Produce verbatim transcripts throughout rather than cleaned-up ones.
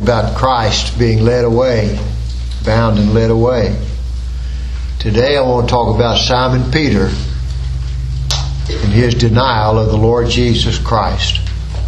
about Christ being led away, bound and led away. Today I want to talk about Simon Peter and his denial of the Lord Jesus Christ.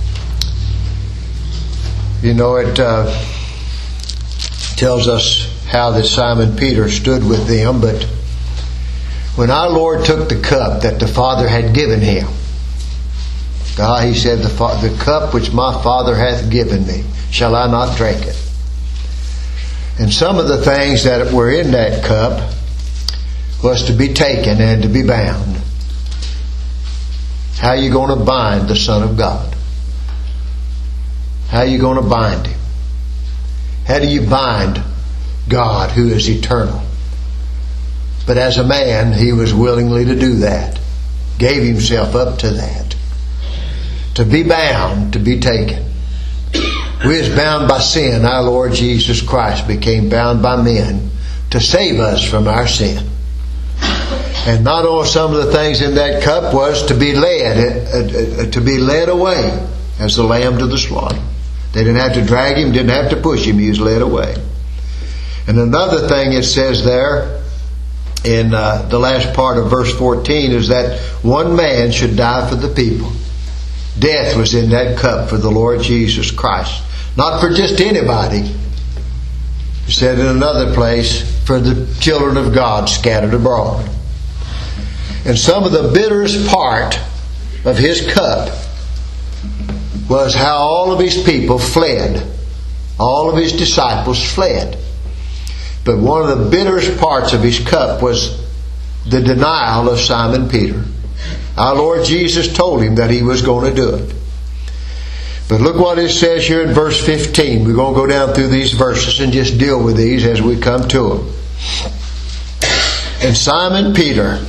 You know, it uh, tells us how that Simon Peter stood with them, but when our Lord took the cup that the Father had given him, God, he said, the, fa- the cup which my Father hath given me, shall I not drink it? And some of the things that were in that cup was to be taken and to be bound. How are you going to bind the Son of God? How are you going to bind Him? How do you bind God who is eternal? But as a man, He was willingly to do that. Gave Himself up to that. To be bound, to be taken. We is bound by sin. Our Lord Jesus Christ became bound by men to save us from our sin. And not only some of the things in that cup was to be led, uh, uh, to be led away as the lamb to the slaughter. They didn't have to drag Him, didn't have to push Him. He was led away. And another thing it says there in uh, the last part of verse fourteen is that one man should die for the people. Death was in that cup for the Lord Jesus Christ. Not for just anybody. It said in another place, for the children of God scattered abroad. And some of the bitterest part of His cup was how all of His people fled. All of His disciples fled. But one of the bitterest parts of His cup was the denial of Simon Peter. Our Lord Jesus told him that He was going to do it. But look what it says here in verse fifteen. We're going to go down through these verses and just deal with these as we come to them. And Simon Peter,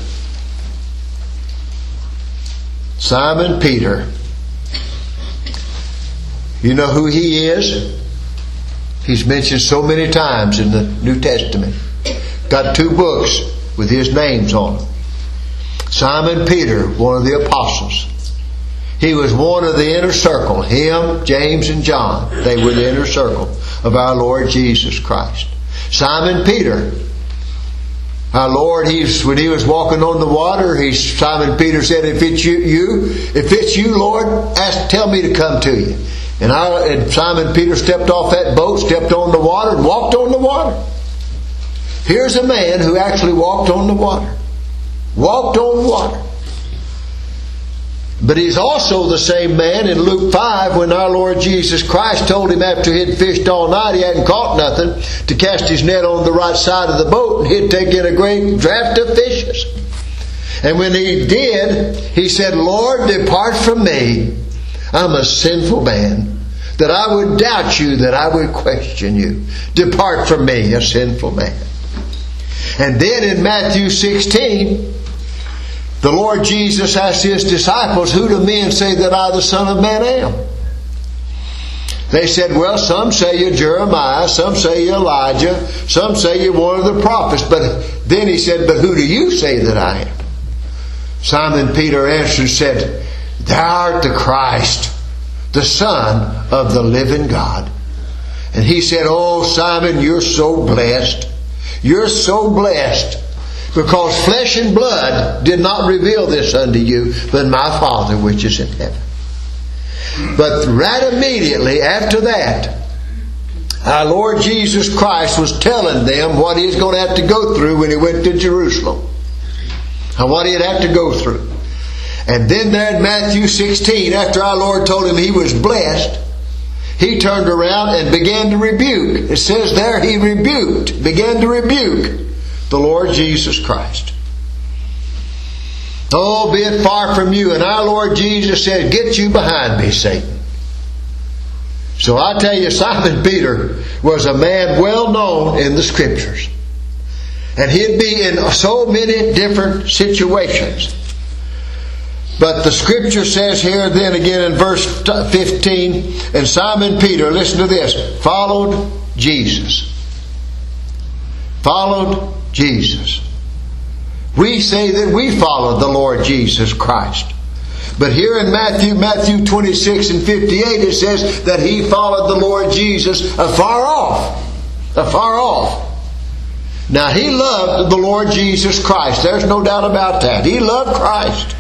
Simon Peter, you know who he is? He's mentioned so many times in the New Testament. Got two books with his names on them. Simon Peter, one of the apostles. He was one of the inner circle. Him, James, and John. They were the inner circle of our Lord Jesus Christ. Simon Peter, our Lord, he's, when He was walking on the water, he, Simon Peter said, if it's you, you, if it's you, Lord, ask, tell me to come to you. And, our, and Simon Peter stepped off that boat, stepped on the water, and walked on the water. Here's a man who actually walked on the water. Walked on water. But he's also the same man in Luke five when our Lord Jesus Christ told him after he'd fished all night, he hadn't caught nothing, to cast his net on the right side of the boat and he'd take in a great draft of fishes. And when he did, he said, Lord, depart from me. I'm a sinful man. That I would doubt you, that I would question you. Depart from me, a sinful man. And then in Matthew sixteen, the Lord Jesus asked His disciples, who do men say that I, the Son of Man, am? They said, well, some say you're Jeremiah, some say you're Elijah, some say you're one of the prophets. But then He said, but who do you say that I am? Simon Peter answered and said, Thou art the Christ, the Son of the living God. And He said, oh, Simon, you're so blessed. You're so blessed. Because flesh and blood did not reveal this unto you, but my Father which is in heaven. But right immediately after that, our Lord Jesus Christ was telling them what He was going to have to go through when He went to Jerusalem. And what He'd have to go through. And then there in Matthew sixteen, after our Lord told him he was blessed, He turned around and began to rebuke. It says there He rebuked, began to rebuke the Lord Jesus Christ. Oh, be it far from you. And our Lord Jesus said, get you behind me, Satan. So I tell you, Simon Peter was a man well known in the Scriptures. And he'd be in so many different situations. But the Scripture says here then again in verse fifteen, and Simon Peter, listen to this, followed Jesus. Followed Jesus. We say that we followed the Lord Jesus Christ. But here in Matthew, Matthew twenty-six and fifty-eight, it says that he followed the Lord Jesus afar off. Afar off. Now, he loved the Lord Jesus Christ. There's no doubt about that. He loved Christ.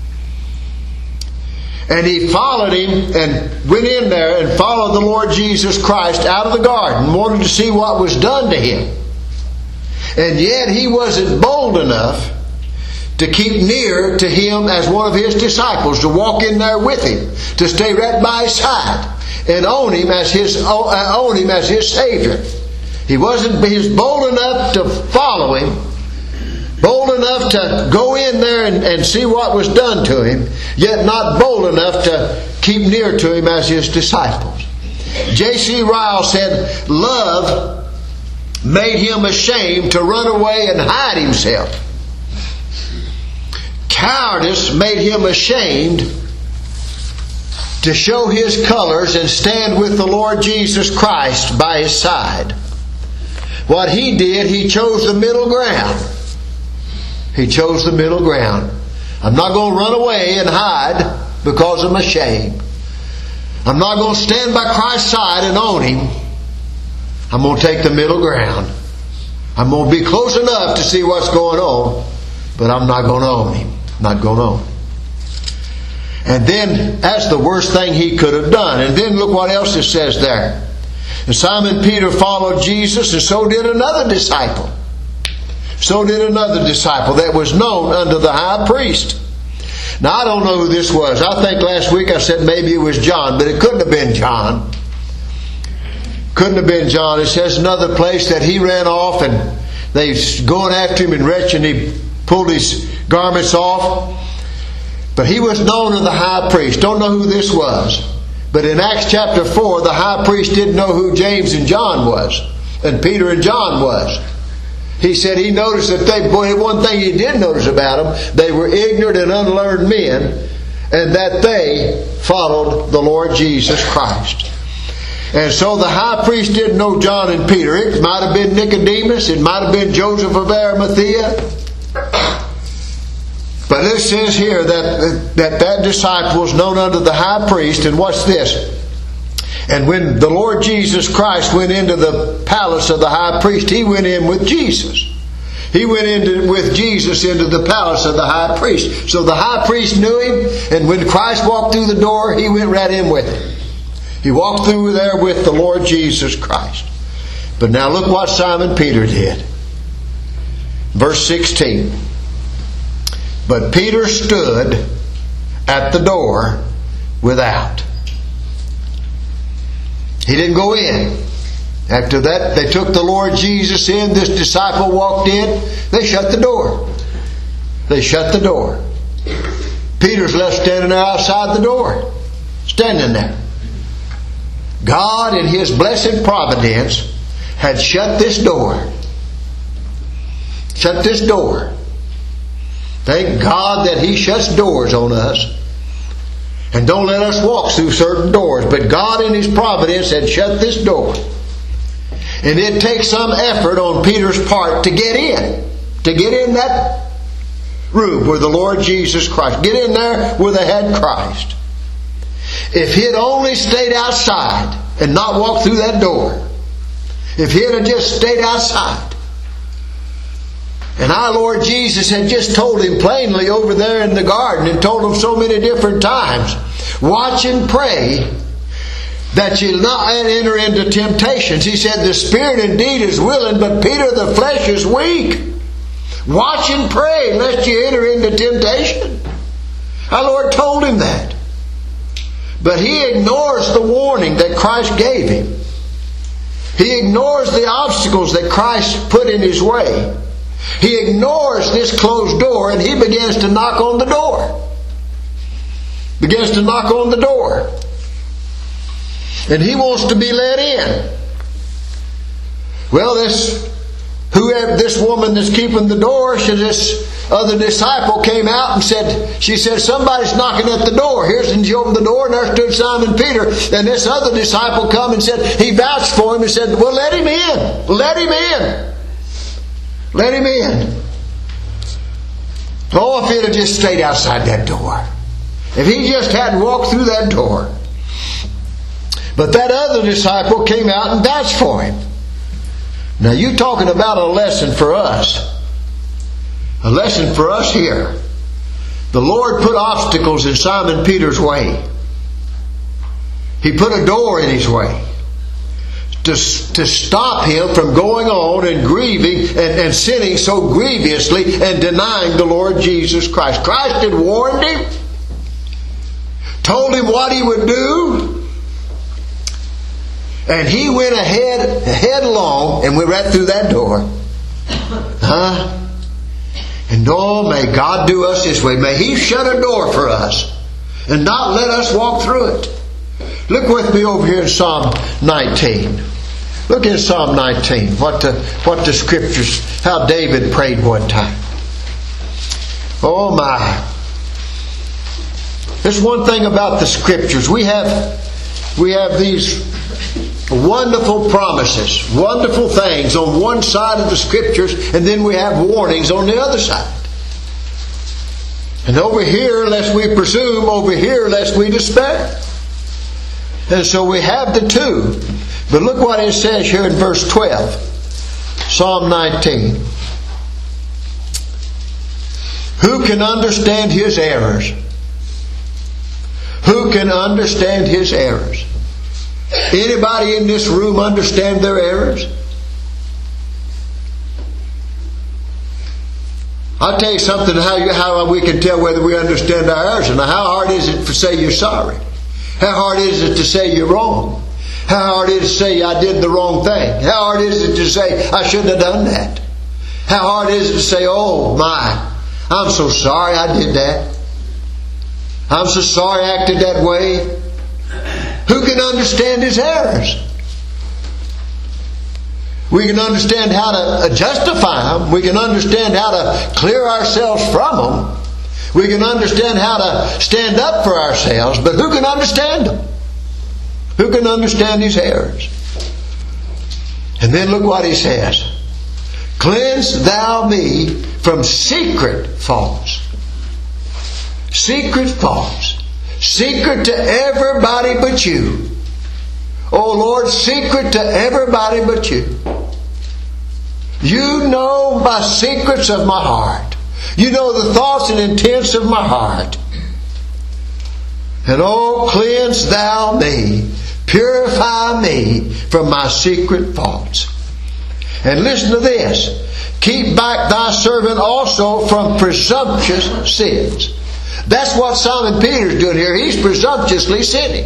And he followed him and went in there and followed the Lord Jesus Christ out of the garden, wanted to see what was done to him. And yet he wasn't bold enough to keep near to him as one of his disciples, to walk in there with him, to stay right by his side and own him as his own him as his Savior. He wasn't he was bold enough to follow him, bold enough to go in there and, and see what was done to him, yet not bold enough to keep near to him as his disciples. J C Ryle said, love made him ashamed to run away and hide himself. Cowardice made him ashamed to show his colors and stand with the Lord Jesus Christ by his side. What he did, he chose the middle ground. He chose the middle ground. I'm not going to run away and hide because I'm ashamed. I'm not going to stand by Christ's side and own him. I'm going to take the middle ground. I'm going to be close enough to see what's going on, but I'm not going to own him. Not going to own him. And then, that's the worst thing he could have done. And then look what else it says there. And Simon Peter followed Jesus, and so did another disciple. So did another disciple that was known unto the high priest. Now, I don't know who this was. I think last week I said maybe it was John, but it couldn't have been John. Couldn't have been John. It says another place that he ran off and they going after him and wretched, and he pulled his garments off. But he was known as the high priest. Don't know who this was. But in Acts chapter four, the high priest didn't know who James and John was, and Peter and John was. He said he noticed that they, boy, one thing he did notice about them, they were ignorant and unlearned men, and that they followed the Lord Jesus Christ. And so the high priest didn't know John and Peter. It might have been Nicodemus. It might have been Joseph of Arimathea. But it says here that, that that disciple was known unto the high priest. And what's this? And when the Lord Jesus Christ went into the palace of the high priest, he went in with Jesus. He went into with Jesus into the palace of the high priest. So the high priest knew him, and when Christ walked through the door, he went right in with him. He walked through there with the Lord Jesus Christ. But now look what Simon Peter did. Verse sixteen. But Peter stood at the door without. He didn't go in. After that, they took the Lord Jesus in. This disciple walked in. They shut the door. They shut the door. Peter's left standing there outside the door. Standing there. God in His blessed providence had shut this door. Shut this door. Thank God that He shuts doors on us and don't let us walk through certain doors. But God in His providence had shut this door. And it takes some effort on Peter's part to get in. To get in that room where the Lord Jesus Christ. Get in there where they had Christ. If he'd only stayed outside and not walked through that door. If he'd have just stayed outside. And our Lord Jesus had just told him plainly over there in the garden, and told him so many different times, watch and pray that you'll not enter into temptations. He said, the spirit indeed is willing, but Peter, the flesh is weak. Watch and pray lest you enter into temptation. Our Lord told him that. But he ignores the warning that Christ gave him. He ignores the obstacles that Christ put in his way. He ignores this closed door, and he begins to knock on the door. Begins to knock on the door. And he wants to be let in. Well, this whoever this woman that's keeping the door, she, this other disciple came out and said, she said, somebody's knocking at the door. Here's, and she opened the door, and there stood Simon Peter. And this other disciple come and said, he vouched for him and said, well, let him in. Let him in. Let him in. Oh, if he'd have just stayed outside that door. If he just hadn't walked through that door. But that other disciple came out and vouched for him. Now you're talking about a lesson for us. A lesson for us here. The Lord put obstacles in Simon Peter's way. He put a door in his way to, to stop him from going on and grieving and, and sinning so grievously and denying the Lord Jesus Christ. Christ had warned him, told him what he would do, and he went ahead headlong and went right through that door. Huh? And oh, may God do us this way. May He shut a door for us and not let us walk through it. Look with me over here in Psalm nineteen. Look in Psalm nineteen. What the, what the Scriptures, how David prayed one time. Oh my. There's one thing about the Scriptures. We have, we have these wonderful promises, wonderful things on one side of the Scriptures, and then we have warnings on the other side. And over here, lest we presume, over here, lest we despair. And so we have the two. But look what it says here in verse twelve. Psalm nineteen. Who can understand his errors? Who can understand his errors? Anybody in this room understand their errors? I'll tell you something how, you, how we can tell whether we understand our errors. And how hard is it to say you're sorry? How hard is it to say you're wrong? How hard is it to say I did the wrong thing? How hard is it to say I shouldn't have done that? How hard is it to say, oh my, I'm so sorry I did that. I'm so sorry I acted that way. Who can understand his errors? We can understand how to justify them. We can understand how to clear ourselves from them. We can understand how to stand up for ourselves. But who can understand them? Who can understand his errors? And then look what he says. Cleanse thou me from secret faults. Secret faults. Secret to everybody but you. Oh Lord, secret to everybody but you. You know my secrets of my heart. You know the thoughts and intents of my heart. And oh, cleanse thou me. Purify me from my secret faults. And listen to this. Keep back thy servant also from presumptuous sins. That's what Simon Peter's doing here. He's presumptuously sinning.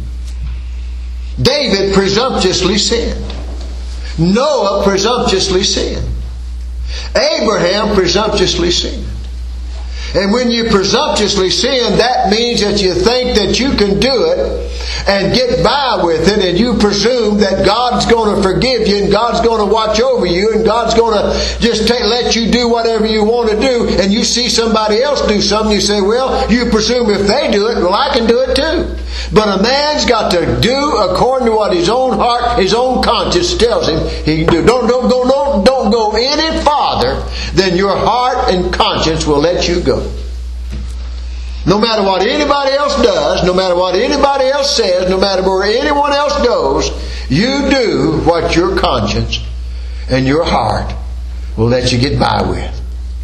David presumptuously sinned. Noah presumptuously sinned. Abraham presumptuously sinned. And when you presumptuously sin, that means that you think that you can do it and get by with it, and you presume that God's going to forgive you and God's going to watch over you and God's going to just take, let you do whatever you want to do, and you see somebody else do something, you say, well, you presume if they do it, well, I can do it too. But a man's got to do according to what his own heart, his own conscience tells him he can do. Don't, don't, go, don't, don't go any farther than your heart and conscience will let you go. No matter what anybody else does, no matter what anybody else says, no matter where anyone else goes, you do what your conscience and your heart will let you get by with.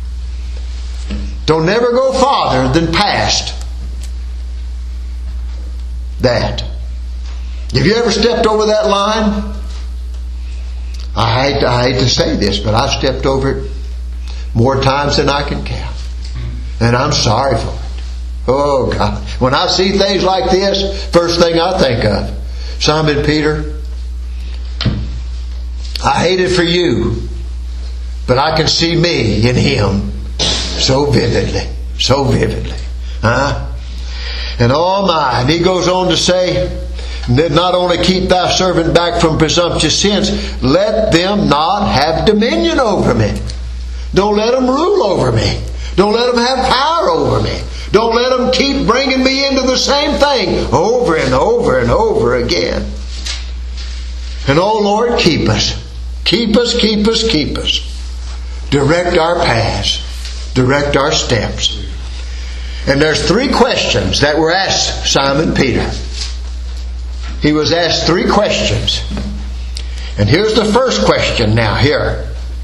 Don't never go farther than past that. Have you ever stepped over that line? I hate, I hate to say this, but I've stepped over it more times than I can count. And I'm sorry for it. Oh God. When I see things like this, first thing I think of, Simon Peter, I hate it for you, but I can see me in him so vividly, so vividly. Huh? And oh my, and he goes on to say, not only keep thy servant back from presumptuous sins, let them not have dominion over me. Don't let them rule over me. Don't let them have power over me. Don't let them keep bringing me into the same thing over and over and over again. And oh Lord, keep us. Keep us, keep us, keep us. Direct our paths. Direct our steps. And there's three questions that were asked Simon Peter. He was asked three questions. And here's the first question now here.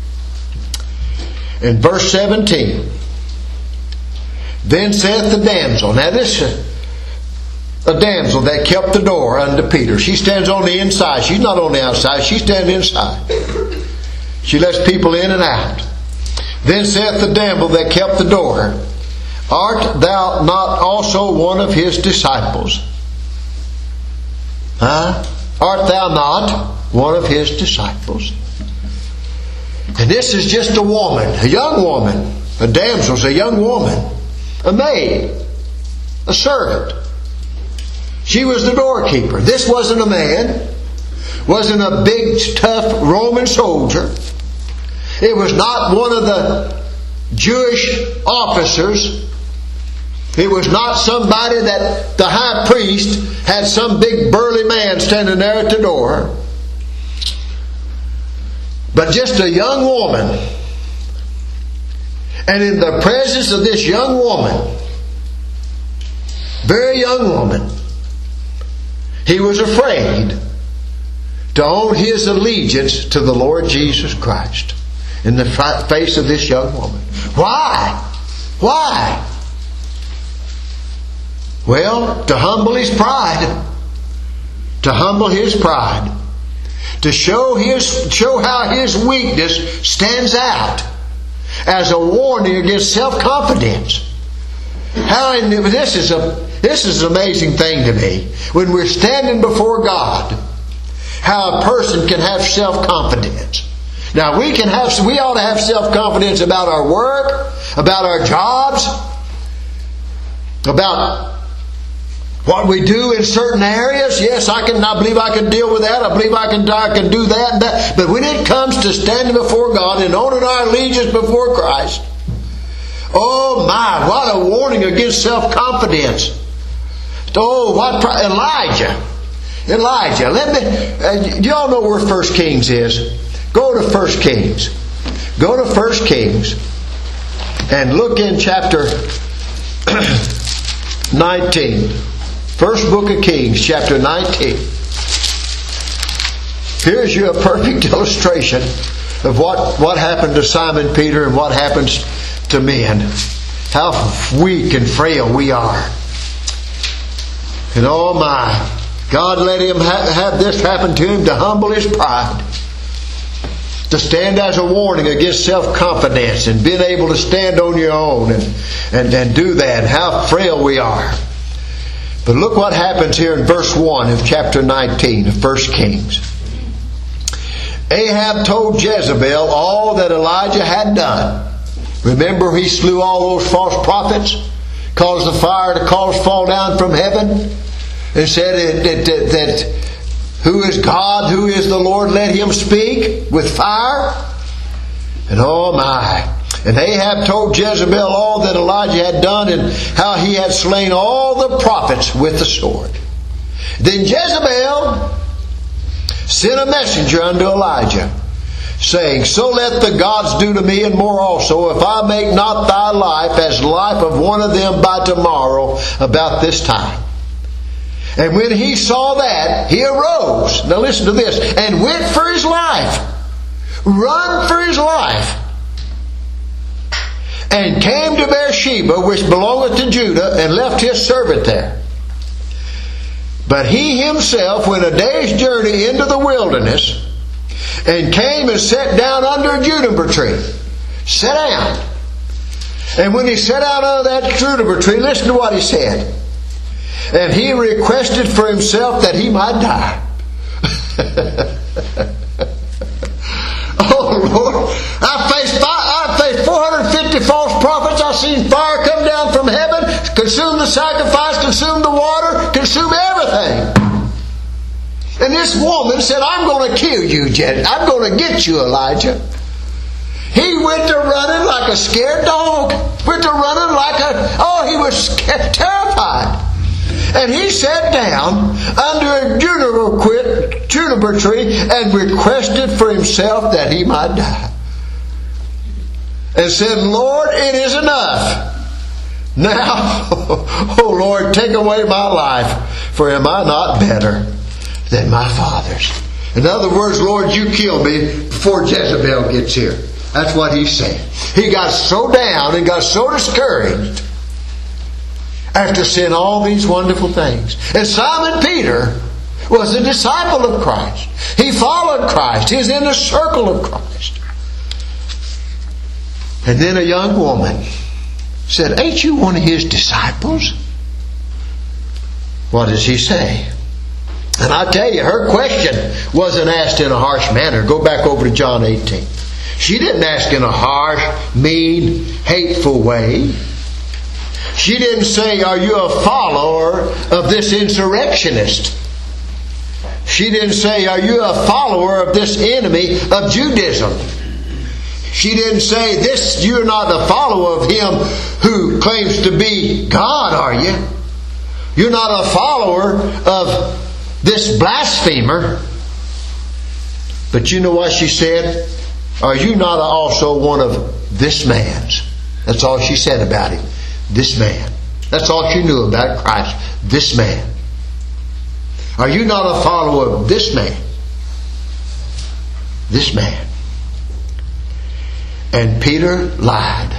In verse seventeen. Then saith the damsel. Now this is a damsel that kept the door unto Peter. She stands on the inside. She's not on the outside. She stands inside. She lets people in and out. Then saith the damsel that kept the door, Art thou not also one of his disciples? Huh? Art thou not one of his disciples? And this is just a woman, a young woman. A damsel's a young woman. A maid. A servant. She was the doorkeeper. This wasn't a man. Wasn't a big, tough Roman soldier. It was not one of the Jewish officers. It was not somebody that the high priest had some big burly man standing there at the door. But just a young woman. And in the presence of this young woman, very young woman, he was afraid to own his allegiance to the Lord Jesus Christ in the face of this young woman. Why? Why? Well, to humble his pride. To humble his pride. To show his show how his weakness stands out as a warning against self-confidence. How in, this is a this is an amazing thing to me. When we're standing before God, how a person can have self-confidence. Now we can have we ought to have self-confidence about our work, about our jobs, about what we do in certain areas. Yes, I can. I believe I can deal with that. I believe I can. I can do that and that. But when it comes to standing before God and owning our allegiance before Christ, oh my! What a warning against self-confidence. Oh, what Elijah? Elijah. Let me. Uh, you all know where First Kings is. Go to First Kings. Go to First Kings, and look in chapter nineteen. First book of Kings, chapter nineteen. Here's you a perfect illustration of what, what happened to Simon Peter and what happens to men. How weak and frail we are. And oh my, God let him ha- have this happen to him to humble his pride. To stand as a warning against self-confidence and being able to stand on your own and, and, and do that. How frail we are. But look what happens here in verse one of chapter nineteen of First Kings. Ahab told Jezebel all that Elijah had done. Remember, he slew all those false prophets, caused the fire to cause fall down from heaven, and said that, that, that who is God, who is the Lord, let him speak with fire. And oh my. And Ahab told Jezebel all that Elijah had done and how he had slain all the prophets with the sword. Then Jezebel sent a messenger unto Elijah, saying, So let the gods do to me and more also, if I make not thy life as the life of one of them by tomorrow about this time. And when he saw that, he arose, now listen to this, and went for his life, run for his life, and came to Beersheba, which belongeth to Judah, and left his servant there. But he himself went a day's journey into the wilderness, and came and sat down under a juniper tree. Sat down. And when he sat down under that juniper tree, listen to what he said. And he requested for himself that he might die. Oh Lord, I faced five, I faced four hundred fifty false prophets. I've seen fire come down from heaven, consume the sacrifice, consume the water, consume everything. And this woman said, I'm going to kill you, Jed. I'm going to get you, Elijah. He went to running like a scared dog. Went to running like a, oh, he was scared, terrified. And he sat down under a juniper, juniper tree and requested for himself that he might die. And said, Lord, it is enough. Now, oh Lord, take away my life, for am I not better than my fathers? In other words, Lord, you kill me before Jezebel gets here. That's what he's saying. He got so down and got so discouraged after seeing all these wonderful things. And Simon Peter was a disciple of Christ. He followed Christ. He was in the circle of Christ. And then a young woman said, ain't you one of his disciples? What does he say? And I tell you, her question wasn't asked in a harsh manner. Go back over to John eighteen. She didn't ask in a harsh, mean, hateful way. She didn't say, are you a follower of this insurrectionist? She didn't say, are you a follower of this enemy of Judaism? She didn't say, this, you're not a follower of him who claims to be God, are you? You're not a follower of this blasphemer. But you know what she said? Are you not also one of this man's? That's all she said about him. This man. That's all she knew about Christ. This man. Are you not a follower of this man? This man. And Peter lied.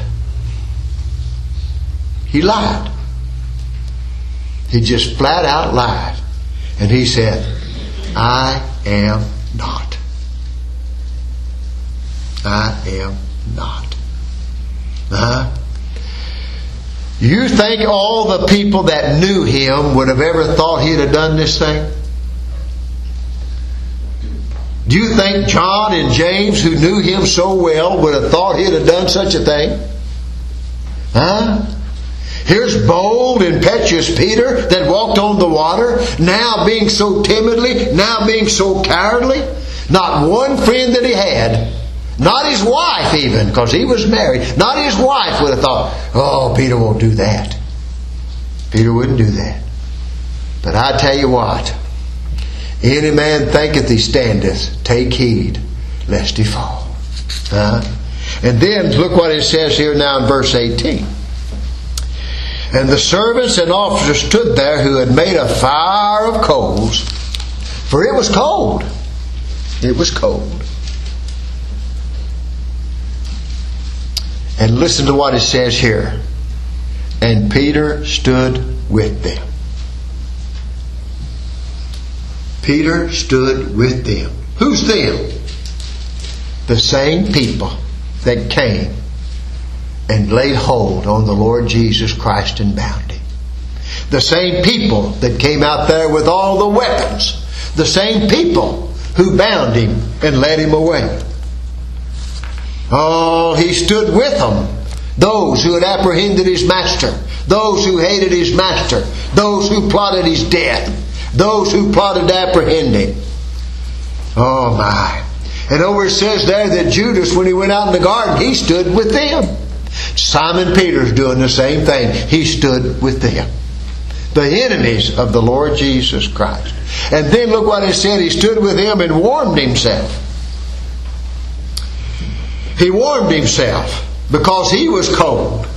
He lied. He just flat out lied. And he said, I am not. I am not. Uh-huh. You think all the people that knew him would have ever thought he'd have done this thing? Do you think John and James, who knew him so well, would have thought he'd have done such a thing? Huh? Here's bold, impetuous Peter that walked on the water, now being so timidly, now being so cowardly. Not one friend that he had, not his wife even, because he was married, not his wife would have thought, oh, Peter won't do that. Peter wouldn't do that. But I tell you what, any man thinketh he standeth, take heed lest he fall. Huh? And then look what it says here now in verse eighteen. And the servants and officers stood there who had made a fire of coals, for it was cold. It was cold. And listen to what it says here. And Peter stood with them. Peter stood with them. Who's them? The same people that came and laid hold on the Lord Jesus Christ and bound him. The same people that came out there with all the weapons. The same people who bound him and led him away. Oh, he stood with them. Those who had apprehended his master. Those who hated his master. Those who plotted his death. Those who plotted to apprehend him. Oh my. And over it says there that Judas, when he went out in the garden, he stood with them. Simon Peter's doing the same thing. He stood with them. The enemies of the Lord Jesus Christ. And then look what it said. He stood with them and warmed himself. He warmed himself because he was cold.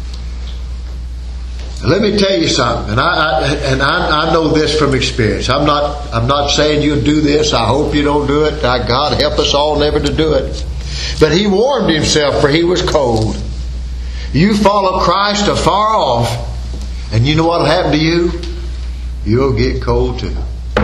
Let me tell you something, and I, I and I, I know this from experience. I'm not I'm not saying you'll do this. I hope you don't do it. God help us all never to do it. But he warmed himself, for he was cold. You follow Christ afar off, and you know what'll happen to you? You'll get cold too.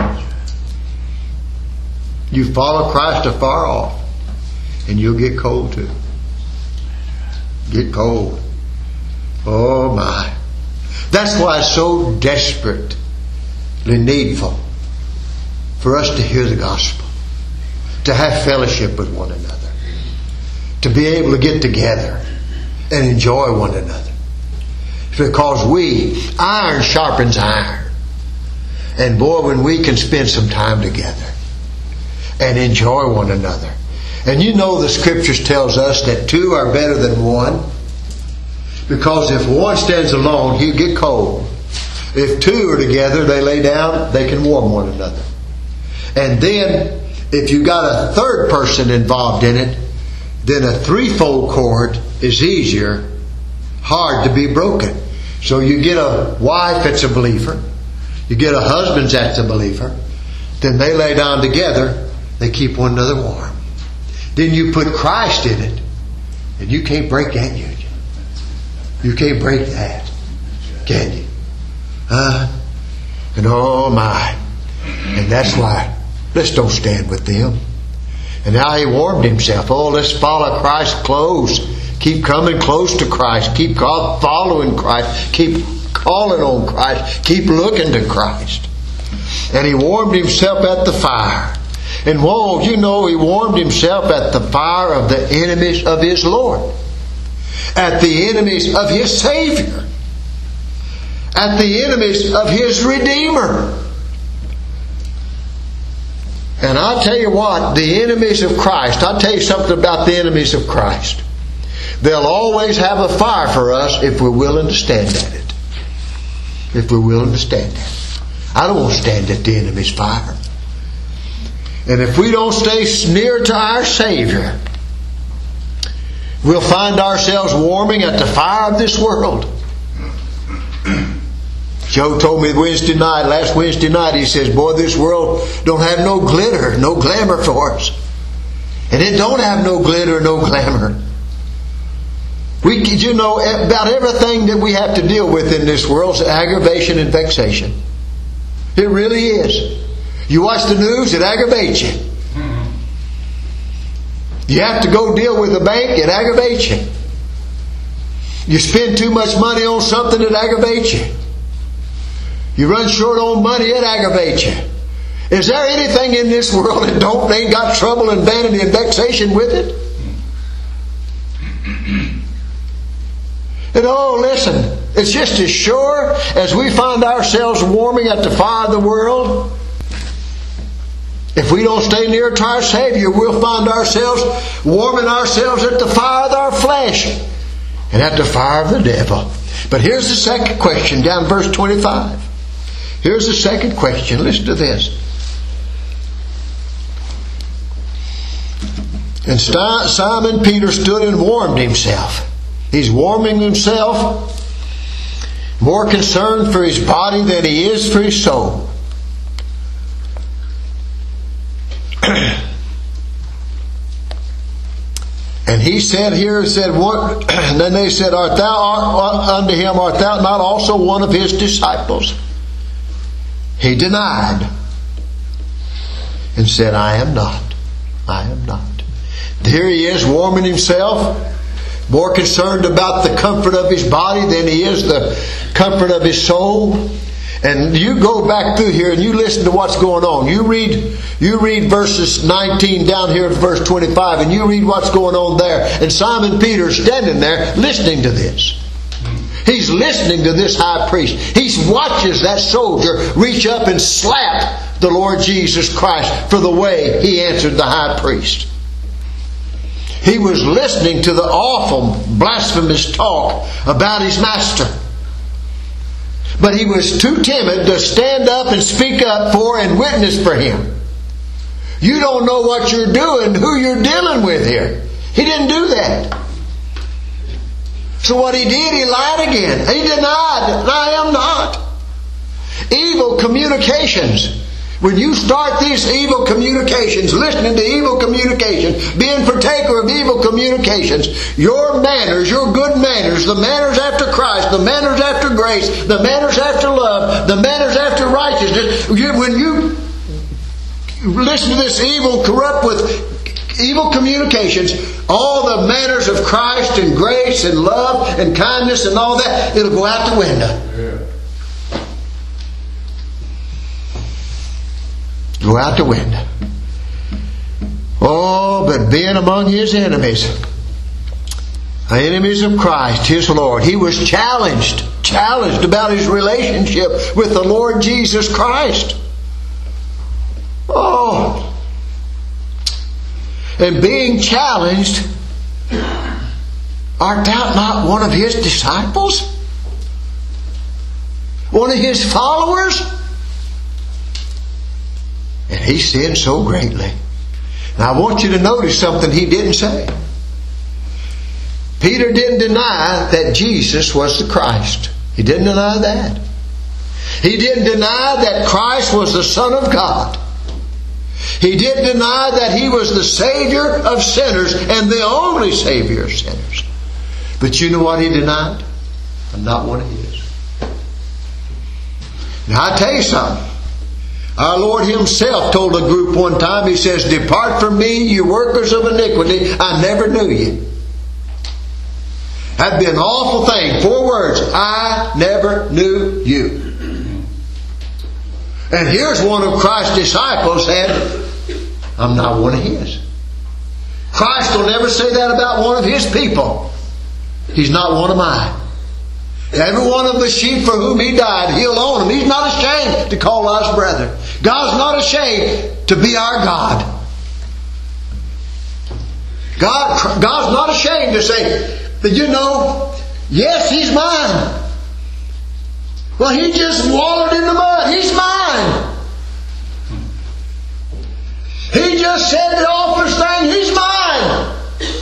You follow Christ afar off, and you'll get cold too. Get cold. Oh my. That's why it's so desperately needful for us to hear the gospel, to have fellowship with one another, to be able to get together and enjoy one another. It's because we, iron sharpens iron. And boy, when we can spend some time together and enjoy one another. And you know the scriptures tells us that two are better than one. Because if one stands alone, he'll get cold. If two are together, they lay down, they can warm one another. And then, if you got a third person involved in it, then a threefold cord is easier, hard to be broken. So you get a wife that's a believer. You get a husband that's a believer. Then they lay down together. They keep one another warm. Then you put Christ in it. And you can't break that union. You can't break that. Can you? Uh, and oh my. And that's why. Let's don't stand with them. And now he warmed himself. Oh, let's follow Christ close. Keep coming close to Christ. Keep following Christ. Keep calling on Christ. Keep looking to Christ. And he warmed himself at the fire. And whoa, you know, he warmed himself at the fire of the enemies of his Lord. At the enemies of his Savior. At the enemies of his Redeemer. And I'll tell you what, the enemies of Christ, I'll tell you something about the enemies of Christ. They'll always have a fire for us if we're willing to stand at it. If we're willing to stand at it. I don't want to stand at the enemy's fire. And if we don't stay near to our Savior, we'll find ourselves warming at the fire of this world. Joe told me Wednesday night, last Wednesday night, he says, boy, this world don't have no glitter, no glamour for us. And it don't have no glitter, no glamour. We, you know, about everything that we have to deal with in this world is aggravation and vexation. It really is. You watch the news, it aggravates you. You have to go deal with the bank, it aggravates you. You spend too much money on something, it aggravates you. You run short on money, it aggravates you. Is there anything in this world that don't ain't got trouble and vanity and vexation with it? And oh, listen, it's just as sure as we find ourselves warming at the fire of the world. If we don't stay near to our Savior, we'll find ourselves warming ourselves at the fire of our flesh and at the fire of the devil. But here's the second question, down in verse twenty-five. Here's the second question. Listen to this. And Simon Peter stood and warmed himself. He's warming himself, more concerned for his body than he is for his soul. And he said here, said, what? And then they said, art thou art, unto him, art thou not also one of his disciples? He denied and said, I am not. I am not. Here he is warming himself, more concerned about the comfort of his body than he is the comfort of his soul. And you go back through here and you listen to what's going on. You read you read verses nineteen down here to verse twenty-five, and you read what's going on there. And Simon Peter's standing there listening to this. He's listening to this high priest. He watches that soldier reach up and slap the Lord Jesus Christ for the way he answered the high priest. He was listening to the awful, blasphemous talk about his master. But he was too timid to stand up and speak up for and witness for him. You don't know what you're doing, who you're dealing with here. He didn't do that. So what he did, he lied again. He denied, I am not. Evil communications. When you start these evil communications, listening to evil communications, being partaker of evil communications, your manners, your good manners, the manners after Christ, the manners after grace, the manners after love, the manners after righteousness, when you listen to this evil, corrupt with evil communications, all the manners of Christ and grace and love and kindness and all that, it'll go out the window. Yeah. Go out the window. Oh, but being among his enemies, enemies of Christ, his Lord, he was challenged, challenged about his relationship with the Lord Jesus Christ. Oh. And being challenged, art thou not one of his disciples? One of his followers? And he sinned so greatly. Now I want you to notice something he didn't say. Peter didn't deny that Jesus was the Christ. He didn't deny that. He didn't deny that Christ was the Son of God. He didn't deny that He was the Savior of sinners and the only Savior of sinners. But you know what He denied? I'm not one of His. Now I tell you something. Our Lord Himself told a group one time, He says, "Depart from me, you workers of iniquity, I never knew you." That'd be an awful thing. Four words. I never knew you. And here's one of Christ's disciples said, I'm not one of His. Christ will never say that about one of His people. He's not one of mine. Every one of the sheep for whom He died, He'll own them. He's not ashamed to call us brethren. God's not ashamed to be our God. God God's not ashamed to say, but you know, yes, He's mine. Well, He just wallowed in the mud. He's mine. He just said the office thing. He's mine.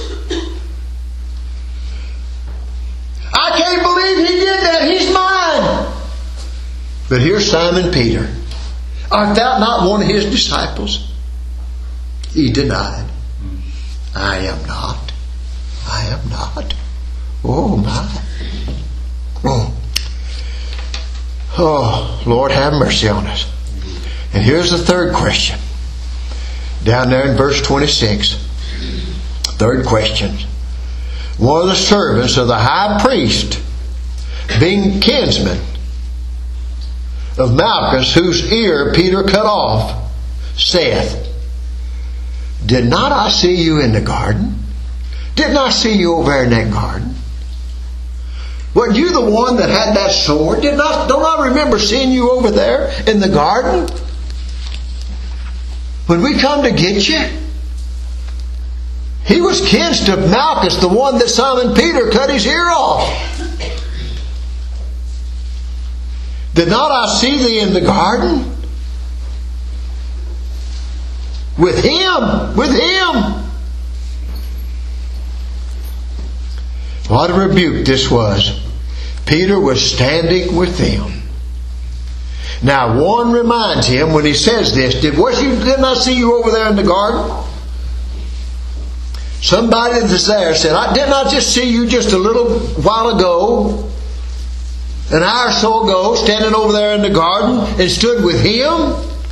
I can't believe He did that. He's mine. But here's Simon Peter. Art thou not one of His disciples? He denied. I am not. I am not. Oh my. Oh. Oh, Lord, have mercy on us. And here's the third question. Down there in verse twenty-six. Third question. One of the servants of the high priest, being kinsman of Malchus, whose ear Peter cut off, saith, Did not I see you in the garden? Didn't I see you over there in that garden? Weren't you the one that had that sword? Did not, don't I remember seeing you over there in the garden? When we come to get you? He was kinsman of Malchus, the one that Simon Peter cut his ear off. Did not I see thee in the garden? With him. With him. What a rebuke this was. Peter was standing with them. Now one reminds him when he says this, Did was you didn't I see you over there in the garden? Somebody that's there said, I didn't I just see you just a little while ago, an hour or so ago, standing over there in the garden and stood with him?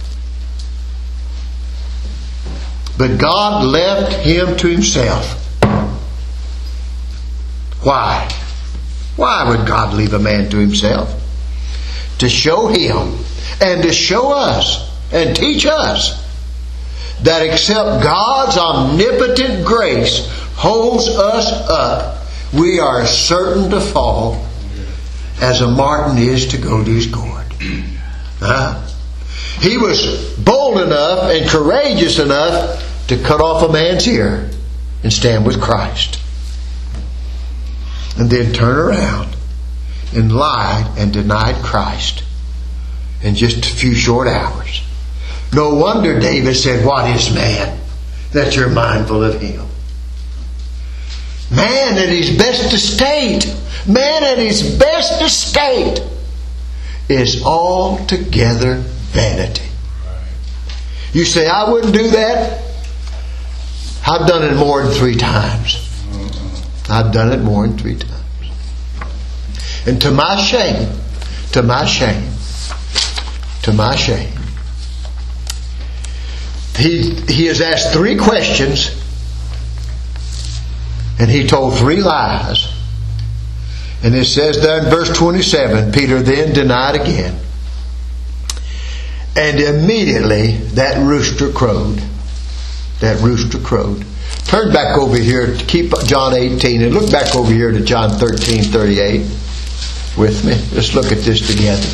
But God left him to himself. Why? Why would God leave a man to himself? To show him and to show us and teach us that except God's omnipotent grace holds us up, we are certain to fall as a marten is to go to his gourd. Huh? He was bold enough and courageous enough to cut off a man's ear and stand with Christ. And then turn around and lied and denied Christ in just a few short hours. No wonder David said, What is man that you're mindful of him? Man at his best estate, man at his best estate is altogether vanity. You say, I wouldn't do that? I've done it more than three times. I've done it more than three times. And to my shame, to my shame, to my shame, he, he has asked three questions and he told three lies. And it says there in verse twenty-seven, Peter then denied again. And immediately that rooster crowed. That rooster crowed. Turn back over here to keep John eighteen and look back over here to John thirteen thirty-eight with me. Let's look at this together.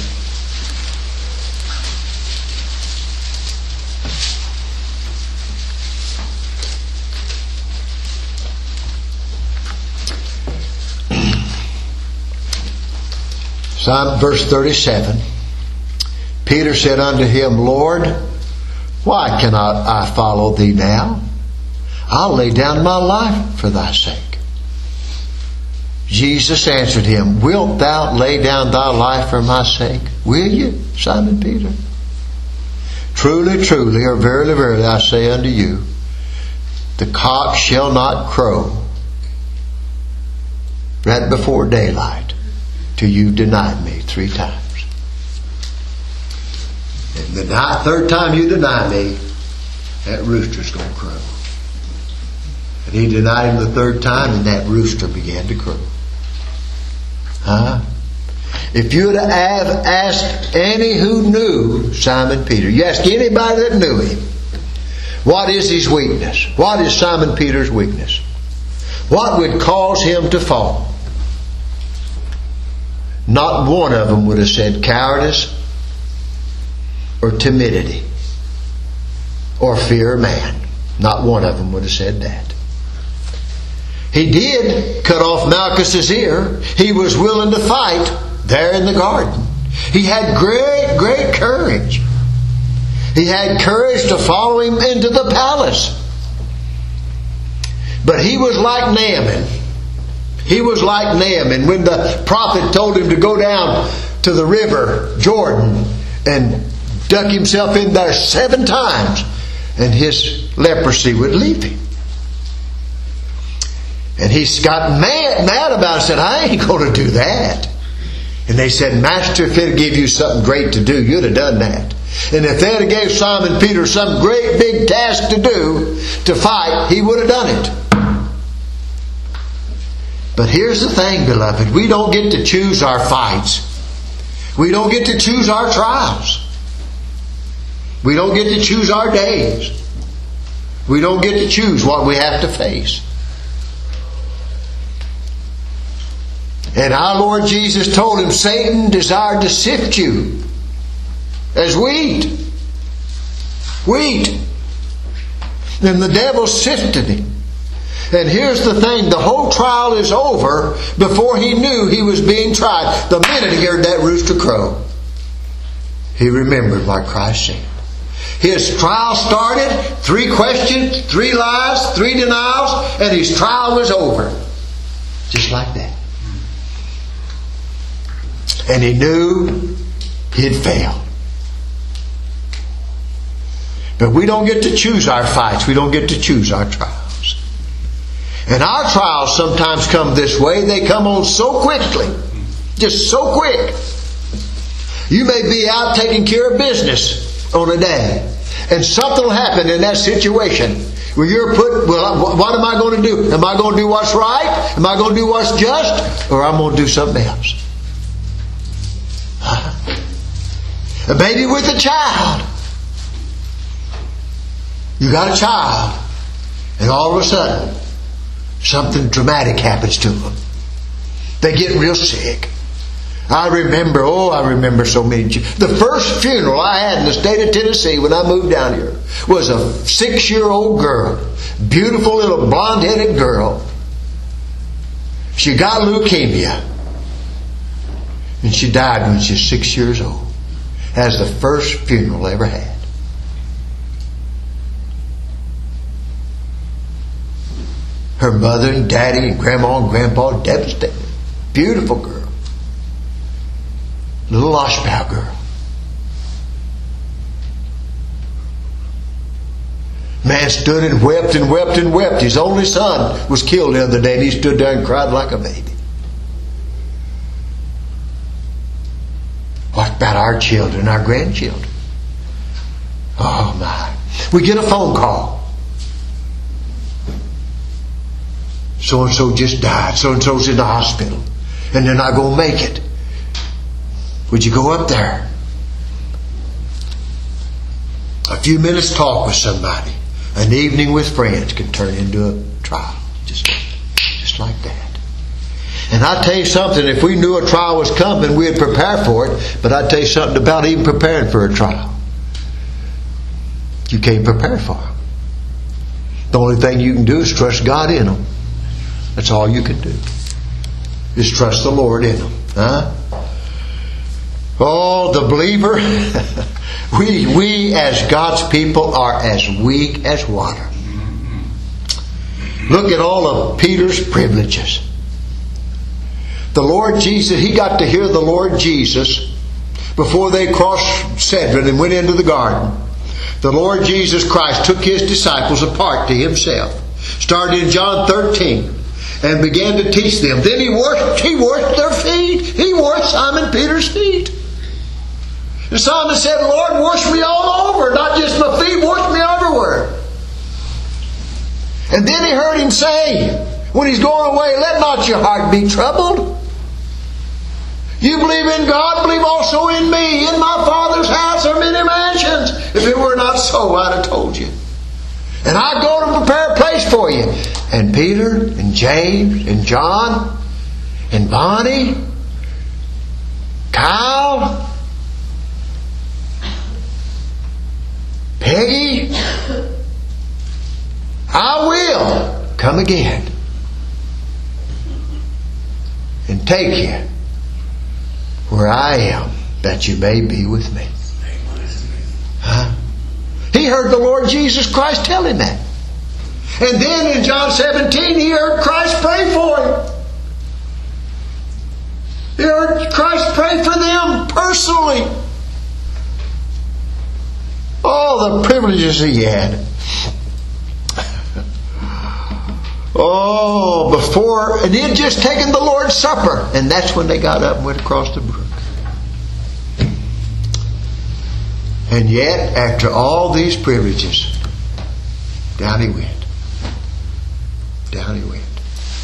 Psalm verse thirty-seven. Peter said unto him, Lord, why cannot I follow thee now? I'll lay down my life for thy sake. Jesus answered him, Wilt thou lay down thy life for my sake? Will you, Simon Peter? Truly, truly, or verily, verily, I say unto you, the cock shall not crow right before daylight till you've denied me three times. And the night, third time you deny me, that rooster's going to crow. And he denied him the third time, and that rooster began to crow. Huh? If you would have asked any who knew Simon Peter, you ask anybody that knew him, what is his weakness? What is Simon Peter's weakness? What would cause him to fall? Not one of them would have said cowardice or timidity or fear of man. Not one of them would have said that. He did cut off Malchus's ear. He was willing to fight there in the garden. He had great, great courage. He had courage to follow him into the palace. But he was like Naaman. He was like Naaman when the prophet told him to go down to the river Jordan and duck himself in there seven times and his leprosy would leave him. And he got mad, mad about it and said, I ain't going to do that. And they said, Master, if it'd give you something great to do, you'd have done that. And if they'd have gave Simon Peter some great big task to do, to fight, he would have done it. But here's the thing, beloved. We don't get to choose our fights. We don't get to choose our trials. We don't get to choose our days. We don't get to choose what we have to face. And our Lord Jesus told him, Satan desired to sift you as wheat. Wheat. And the devil sifted him. And here's the thing, the whole trial is over before he knew he was being tried. The minute he heard that rooster crow, he remembered what Christ said. His trial started, three questions, three lies, three denials, and his trial was over. Just like that. And he knew he'd failed. But we don't get to choose our fights. We don't get to choose our trials. And our trials sometimes come this way. They come on so quickly. Just so quick. You may be out taking care of business on a day. And something will happen in that situation where you're put, well, what am I going to do? Am I going to do what's right? Am I going to do what's just? Or I'm going to do something else? A baby with a child. You got a child. And all of a sudden, something dramatic happens to them. They get real sick. I remember, oh, I remember so many. The first funeral I had in the state of Tennessee when I moved down here was a six-year-old girl. Beautiful little blonde-headed girl. She got leukemia. And she died when she was six years old. That was the first funeral I ever had. Her mother and daddy and grandma and grandpa devastated. Beautiful girl. Little Oshpow girl. Man stood and wept and wept and wept. His only son was killed the other day and he stood there and cried like a baby. What about our children, our grandchildren? Oh my. We get a phone call. So-and-so just died. So-and-so's in the hospital. And they're not going to make it. Would you go up there? A few minutes talk with somebody. An evening with friends can turn into a trial. Just, just like that. And I tell you something, if we knew a trial was coming, we'd prepare for it. But I tell you something about even preparing for a trial. You can't prepare for it. The only thing you can do is trust God in them. That's all you can do. Just trust the Lord in them. Huh? Oh, the believer. we, we as God's people are as weak as water. Look at all of Peter's privileges. The Lord Jesus, he got to hear the Lord Jesus before they crossed Cedron and went into the garden. The Lord Jesus Christ took his disciples apart to himself. Started in John thirteen and began to teach them. Then he washed, he washed their feet. He washed Simon Peter's feet. And Simon said, Lord, wash me all over. Not just my feet, wash me everywhere. And then he heard him say, when he's going away, let not your heart be troubled. You believe in God, believe also in me. In my Father's house are many mansions. If it were not so, I'd have told you. And I go to prepare a place for you. And Peter and James and John and Bonnie, Kyle, Peggy, I will come again and take you where I am, that you may be with me. Huh? He heard the Lord Jesus Christ tell him that. And then in John seventeen, he heard Christ pray for him. He heard Christ pray for them personally. Oh, the privileges he had. Oh, before, and he had just taken the Lord's Supper. And that's when they got up and went across the brook. And yet, after all these privileges, down he went. Down he went.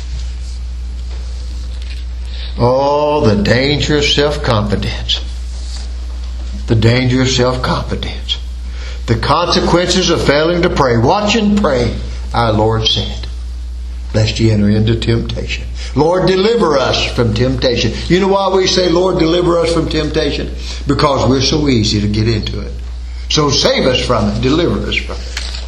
Oh, the danger of self-confidence. The danger of self-confidence. The consequences of failing to pray. Watch and pray, our Lord said, lest ye enter into temptation. Lord, deliver us from temptation. You know why we say, Lord, deliver us from temptation? Because we're so easy to get into it. So save us from it. Deliver us from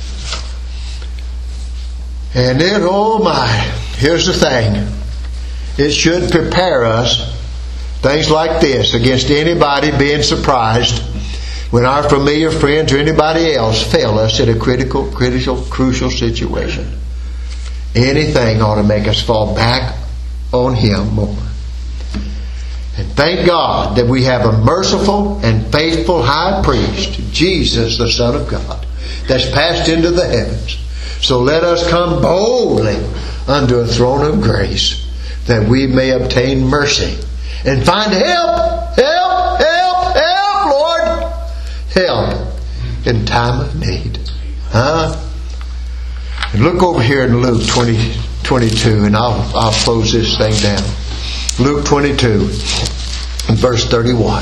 it. And then, oh my, here's the thing. It should prepare us, things like this, against anybody being surprised when our familiar friends or anybody else fail us in a critical, critical, crucial situation. Anything ought to make us fall back on Him more. And thank God that we have a merciful and faithful high priest, Jesus, the Son of God, that's passed into the heavens. So let us come boldly unto a throne of grace, that we may obtain mercy and find help, help, help, help, Lord, help in time of need. Huh? And look over here in Luke twenty, twenty-two, and I'll, I'll close this thing down. Luke twenty-two, and verse thirty-one.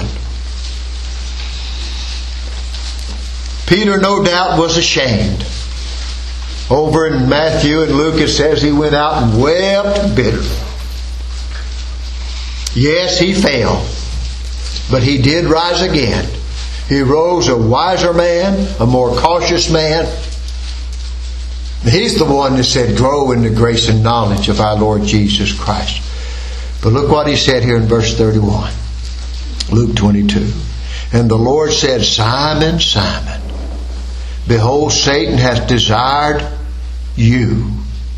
Peter, no doubt, was ashamed. Over in Matthew and Luke it says he went out and wept bitterly. Yes, he fell, but he did rise again. He rose a wiser man, a more cautious man. He's the one that said, grow in the grace and knowledge of our Lord Jesus Christ. But look what he said here in verse thirty-one. Luke twenty-two. And the Lord said, Simon, Simon, behold, Satan hath desired you,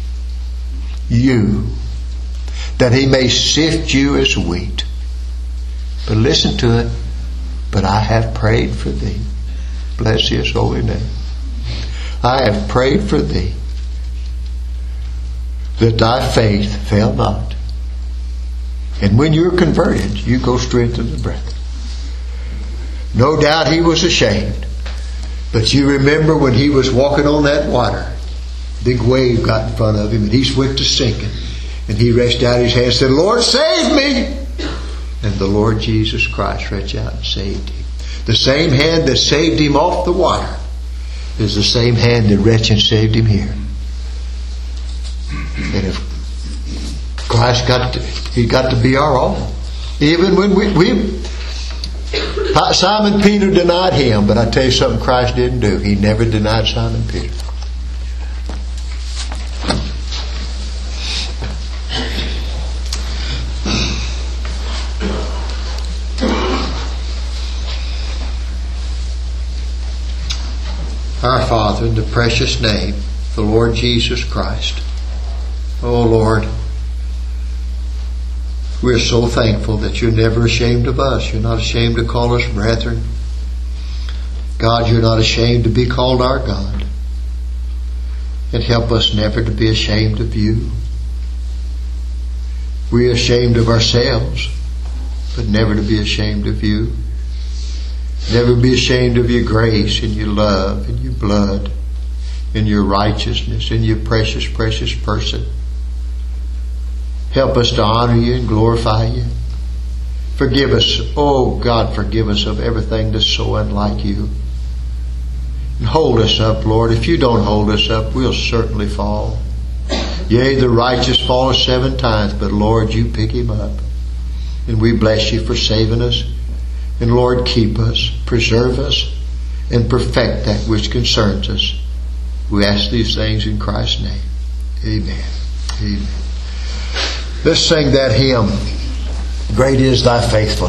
you, that he may sift you as wheat. But listen to it. But I have prayed for thee. Bless his holy name. I have prayed for thee, that thy faith fail not. And when you're converted, you go strengthen the brethren. No doubt he was ashamed. But you remember when he was walking on that water, big wave got in front of him and he went to sinking. And he reached out his hand and said, Lord, save me! And the Lord Jesus Christ reached out and saved him. The same hand that saved him off the water is the same hand that reached and saved him here. And if Christ got to, he got to be our all. Even when we, we Simon Peter denied him, but I tell you something Christ didn't do. He never denied Simon Peter. Our Father, in the precious name of the Lord Jesus Christ. Oh Lord, We're so thankful that you're never ashamed of us. You're not ashamed to call us brethren. God, you're not ashamed to be called our God. And help us never to be ashamed of you. We're ashamed of ourselves, but never to be ashamed of you. Never be ashamed of your grace and your love and your blood and your righteousness and your precious, precious person. Help us to honor you and glorify you. Forgive us, oh God, forgive us of everything that's so unlike you. And hold us up, Lord. If you don't hold us up, we'll certainly fall. Yea, the righteous falleth seven times, but Lord, you pick him up. And we bless you for saving us. And Lord, keep us, preserve us, and perfect that which concerns us. We ask these things in Christ's name. Amen. Amen. Let's sing that hymn, Great is Thy Faithfulness.